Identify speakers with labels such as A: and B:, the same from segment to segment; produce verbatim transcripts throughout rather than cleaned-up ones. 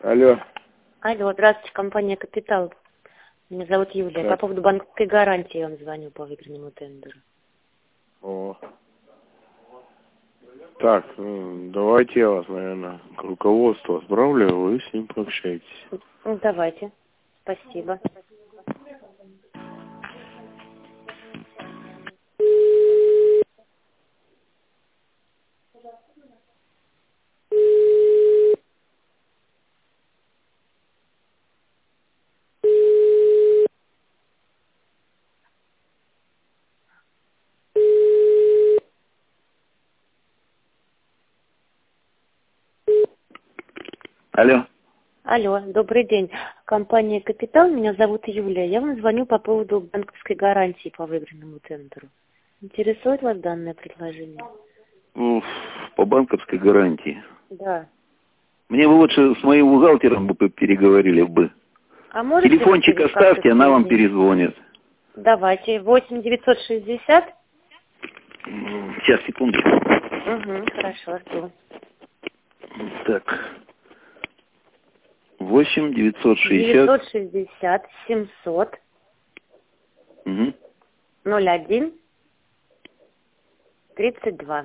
A: Алло.
B: Алло, здравствуйте, компания «Капитал». Меня зовут Юлия.
A: Так.
B: По поводу банковской гарантии я вам звоню по выигранному тендеру.
A: О. Так, ну, давайте я вас, наверное, к руководству отправлю, а вы с ним пообщаетесь.
B: Ну, давайте. Спасибо.
C: Алло.
B: Алло, добрый день. Компания «Капитал», меня зовут Юлия. Я вам звоню по поводу банковской гарантии по выигранному тендеру. Интересует вас данное предложение?
C: Уф, по банковской гарантии.
B: Да.
C: Мне бы лучше с моим бухгалтером бы переговорили бы.
B: А можете
C: Телефончик
B: вы
C: оставьте,
B: как-то
C: она вам
B: соединить?
C: перезвонит.
B: Давайте. восемь девятьсот шестьдесят.
C: Сейчас, секунду.
B: Угу, хорошо, жду.
C: Так. восемь девятьсот шестьдесят.
B: девятьсот шестьдесят семьсот
C: Угу.
B: ноль один тридцать два.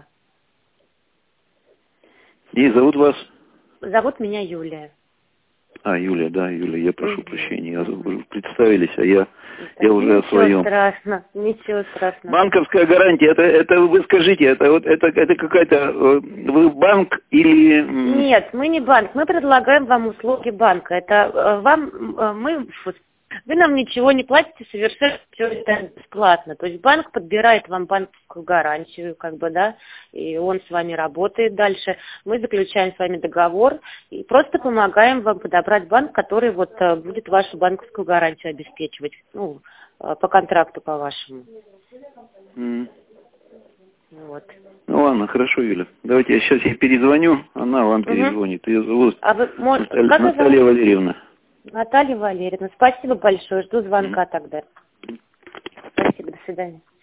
C: И зовут вас?
B: Зовут меня Юлия.
C: А, Юлия, да, Юлия, я прошу
B: Мгм.
C: прощения.
B: Мгм.
C: Вы представились, а я,
B: Да
C: я уже о
B: ничего
C: своем.
B: страшного, ничего страшного.
C: Банковская гарантия, это, это вы скажите, это вот это, это какая-то, э, вы банк или... м,
B: Нет, мы не банк, мы предлагаем вам услуги банка. Это э, вам, э, мы, фу, вы нам ничего не платите, совершенно все это бесплатно. То есть банк подбирает вам банковскую гарантию, как бы, да, и он с вами работает дальше. Мы заключаем с вами договор и просто помогаем вам подобрать банк, который вот э, будет вашу банковскую гарантию обеспечивать, ну, э, по контракту по вашему.
C: м.
B: Вот.
C: Ну ладно, хорошо, Юля. Давайте я сейчас ей перезвоню, она вам
B: Угу.
C: перезвонит. Ее зовут
B: А вы, может,
C: Наталья,
B: как вас
C: Наталья
B: зовут?
C: Валерьевна.
B: Наталья Валерьевна. Спасибо большое. Жду звонка тогда. Спасибо. До свидания.